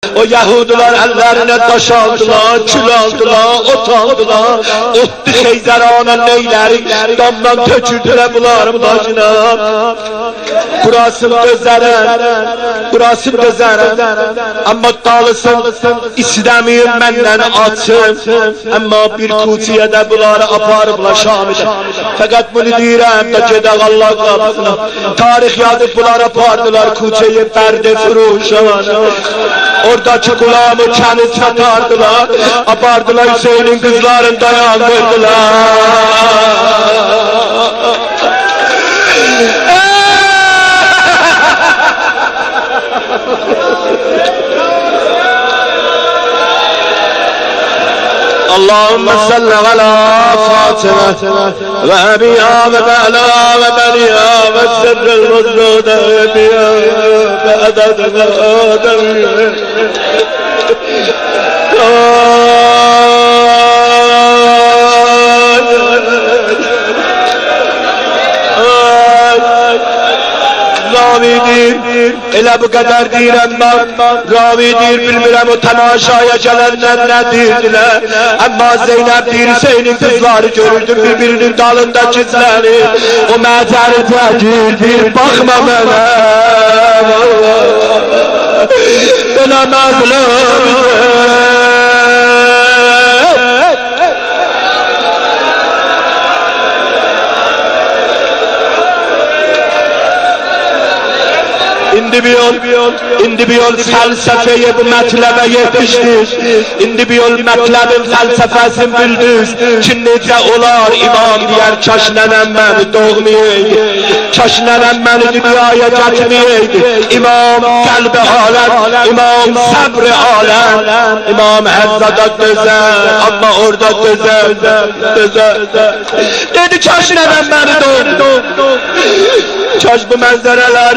O Yahudiler ellerine taş aldılar, kül aldılar, ot aldılar. Ottu Xeyzəranın neyleri damdan tökürdüler bunların başına. Burası gözərin, amma qalısın, istəmiyim məndən açım. Amma bir kuçiyə də bunları aparıblar Şamidə. Fəqət bunu deyirəm da gedək Allah qapısına. Tarix yazıb bunları apardılar kuçeyi Bərdə Furuşana. Oradaki kulağımı kəniz satardılar, apardılar Hüseyin'in kızlarını dayandırdılar. Allahümme salli ala Fatıma ve Ebiya ve Bela ve Beliya ve Sirril Muzluda ve Biya ve Edad ve Adem. Ravidir, elə bu qədər deyirəm mən, ravidir, bilmirəm o tamaşaya gələnlər nə deyirdilər. Amma Zeynəb deyir, Hüseynin qızları görürdüm birbirinin dalında gizləri. O məcəri təkir, baxma mənə. Buna məzlum. İndi bir yol felsefeye bu metlebe yetiştir. İndi bir yol metlebin felsefesini bildir. Kim necə olar imam diyer, kaş nənəm məni doğmayaydı. Kaş nənəm məni dünyaya gətirməyəydi. İmam qəlbi aləm, imam səbri aləm. İmam həzzada dözər, amma orada dözər. Dedi kaş nənəm məni doğdu. Kaş bu mənzərələr